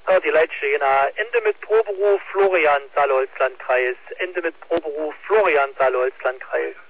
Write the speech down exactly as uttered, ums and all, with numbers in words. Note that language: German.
Ja, die Leitstehner. Ende mit Proberuf Florian, Saale-Holzlandkreis. Ende mit Proberuf Florian, Saale-Holzlandkreis.